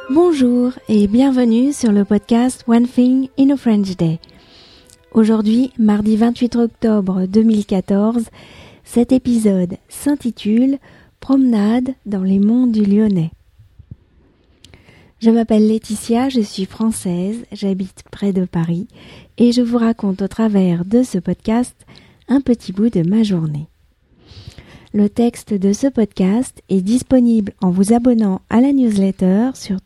Bonjour et bienvenue sur le podcast One Thing in a French Day. Aujourd'hui, mardi 28 octobre 2014, cet épisode s'intitule « Promenade dans les monts du Lyonnais ». Je m'appelle Laetitia, je suis française, j'habite près de Paris et je vous raconte au travers de ce podcast un petit bout de ma journée. Le texte de ce podcast est disponible en vous abonnant à la newsletter sur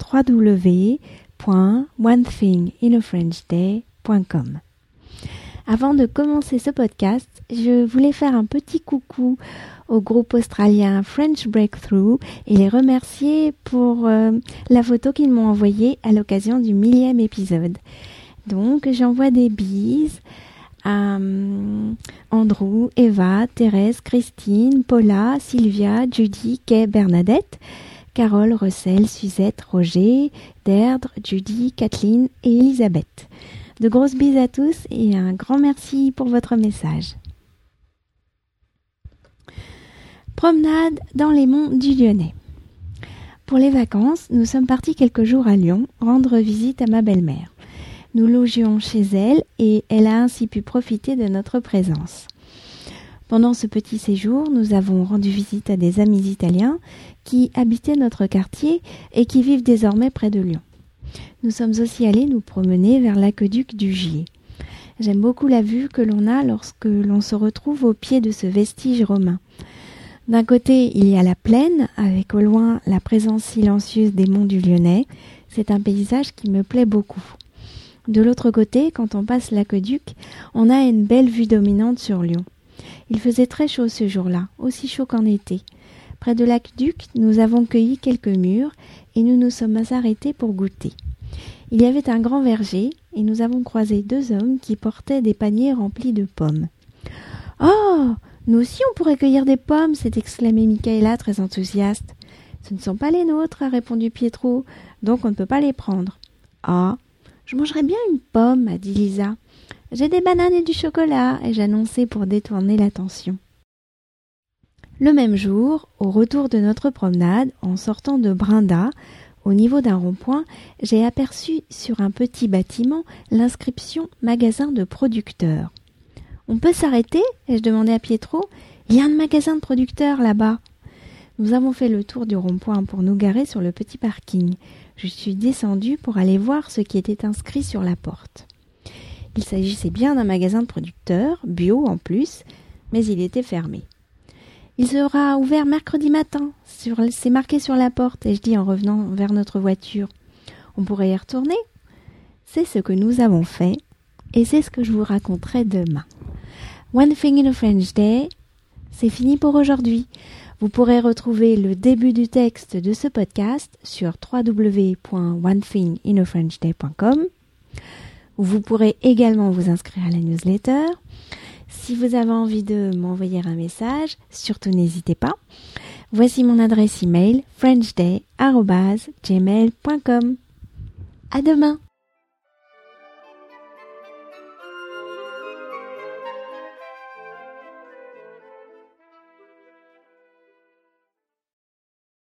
www.onethinginafrenchday.com. Avant de commencer ce podcast, je voulais faire un petit coucou au groupe australien French Breakthrough et les remercier pour la photo qu'ils m'ont envoyée à l'occasion du 1000e épisode. Donc j'envoie des bises à Andrew, Eva, Thérèse, Christine, Paula, Sylvia, Judy, Kay, Bernadette, Carole, Russell, Suzette, Roger, Deirdre, Judy, Kathleen et Elisabeth. De grosses bises à tous et un grand merci pour votre message. Promenade dans les monts du Lyonnais. Pour les vacances, nous sommes partis quelques jours à Lyon rendre visite à ma belle-mère. Nous logions chez elle et elle a ainsi pu profiter de notre présence. Pendant ce petit séjour, nous avons rendu visite à des amis italiens qui habitaient notre quartier et qui vivent désormais près de Lyon. Nous sommes aussi allés nous promener vers l'aqueduc du Gier. J'aime beaucoup la vue que l'on a lorsque l'on se retrouve au pied de ce vestige romain. D'un côté, il y a la plaine, avec au loin la présence silencieuse des monts du Lyonnais. C'est un paysage qui me plaît beaucoup. De l'autre côté, quand on passe l'aqueduc, on a une belle vue dominante sur Lyon. Il faisait très chaud ce jour-là, aussi chaud qu'en été. Près de l'aqueduc, nous avons cueilli quelques mûres et nous nous sommes arrêtés pour goûter. Il y avait un grand verger et nous avons croisé deux hommes qui portaient des paniers remplis de pommes. « Oh, nous aussi on pourrait cueillir des pommes !» s'est exclamé Michaela très enthousiaste. « Ce ne sont pas les nôtres !» a répondu Pietro, « donc on ne peut pas les prendre. »« Ah, je mangerais bien une pomme !» a dit Lisa. « J'ai des bananes et du chocolat !» ai-je annoncé pour détourner l'attention. Le même jour, au retour de notre promenade, en sortant de Brinda, au niveau d'un rond-point, j'ai aperçu sur un petit bâtiment l'inscription « Magasin de producteurs ». « On peut s'arrêter ?» ai-je demandé à Pietro. « Il y a un magasin de producteurs là-bas. » Nous avons fait le tour du rond-point pour nous garer sur le petit parking. Je suis descendue pour aller voir ce qui était inscrit sur la porte. Il s'agissait bien d'un magasin de producteurs, bio en plus, mais il était fermé. « Il sera ouvert mercredi matin, c'est marqué sur la porte, » ai-je dit en revenant vers notre voiture. « On pourrait y retourner ?» C'est ce que nous avons fait, et c'est ce que je vous raconterai demain. One Thing in a French Day, c'est fini pour aujourd'hui. Vous pourrez retrouver le début du texte de ce podcast sur www.onethinginafrenchday.com. Vous pourrez également vous inscrire à la newsletter. Si vous avez envie de m'envoyer un message, surtout n'hésitez pas. Voici mon adresse email frenchday@gmail.com. À demain!